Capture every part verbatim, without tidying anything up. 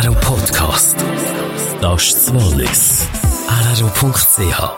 R R O Podcast. Das ist das Wallis. R R O Punkt C H.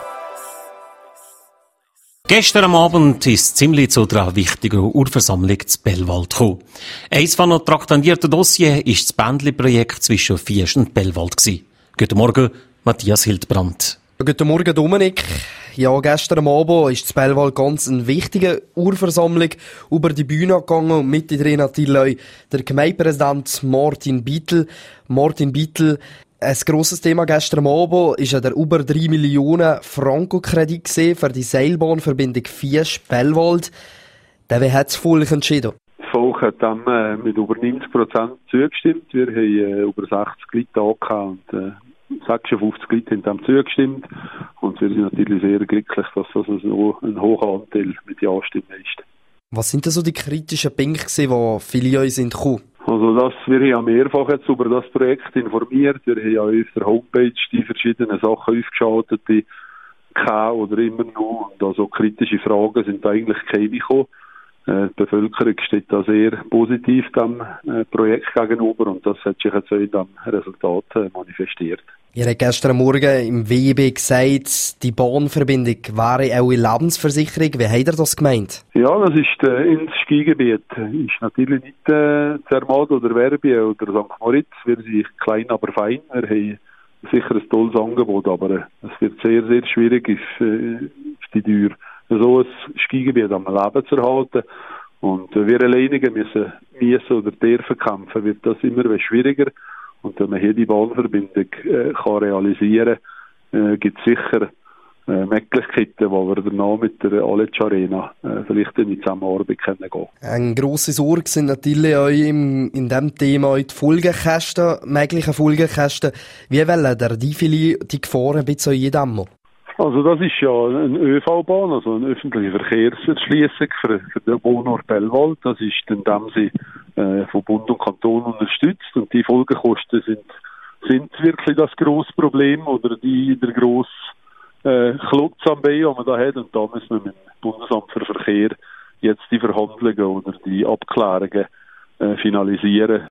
Gestern am Abend ist ziemlich zu einer wichtigen Urversammlung zu Bellwald gekommen. Eines von den traktandierten Dossiers war das Bändli-Projekt zwischen Viersch und Bellwald. Guten Morgen, Matthias Hildbrand. Guten Morgen, Dominik. Ja, gestern am Abend ist in Bellwald ganz eine wichtige Urversammlung über die Bühne gegangen und mit drin natürlich auch der Gemeindepräsident Martin Bittel. Martin Bittel, ein grosses Thema gestern am Abend war ja der über drei Millionen Franken Kredit für die Seilbahnverbindung Viersch-Bellwald. Der, wie hat das Volk entschieden? Das Volk hat dann äh, mit über neunzig Prozent zugestimmt. Wir haben äh, über sechzig Leute da und äh, sechsundfünfzig Leute haben dem zugestimmt. Und wir sind natürlich sehr glücklich, dass das so ein hoher Anteil mit Ja-Stimmen ist. Was sind denn so die kritischen Punkte, die viele euch sind gekommen? Also das, wir haben ja mehrfach jetzt über das Projekt informiert. Wir haben ja auf der Homepage die verschiedenen Sachen aufgeschaltet, die keine oder immer noch. Und also kritische Fragen sind eigentlich keine gekommen. Äh, die Bevölkerung steht da sehr positiv dem äh, Projekt gegenüber und das hat sich jetzt auch in dem Resultat äh, manifestiert. Ihr habt gestern Morgen im W E B gesagt, die Bahnverbindung wäre auch eine Lebensversicherung. Wie habt ihr das gemeint? Ja, das ist äh, ins Skigebiet. Ist natürlich nicht äh, Zermatt oder Verbi oder Sankt Moritz. Wir sind klein, aber fein. Wir haben sicher ein tolles Angebot, aber äh, es wird sehr, sehr schwierig auf, äh, auf die Tür. So ein Skigebiet am Leben zu erhalten. Und äh, wir alleine müssen, müssen oder dürfen kämpfen, wird das immer schwieriger. Und wenn man hier die Bahnverbindung äh, kann realisieren kann, äh, gibt es sicher äh, Möglichkeiten, wo wir danach mit der Aletsch Arena äh, vielleicht in die Zusammenarbeit gehen können. Eine grosse Sorge sind natürlich auch im, in diesem Thema die Folgekosten, mögliche Folgekosten. Wie wollen ihr die viele die Gefahren ein bisschen eindämmen? Also das ist ja eine ÖV-Bahn, also eine öffentliche Verkehrserschliessung für, für den Wohnort Bellwald. Das ist, indem sie äh, von Bund und Kanton unterstützt und die Folgekosten sind, sind wirklich das grosse Problem oder die, der grosse äh, Klotz am Bein, den man da hat. Und da müssen wir mit dem Bundesamt für Verkehr jetzt die Verhandlungen oder die Abklärungen äh, finalisieren.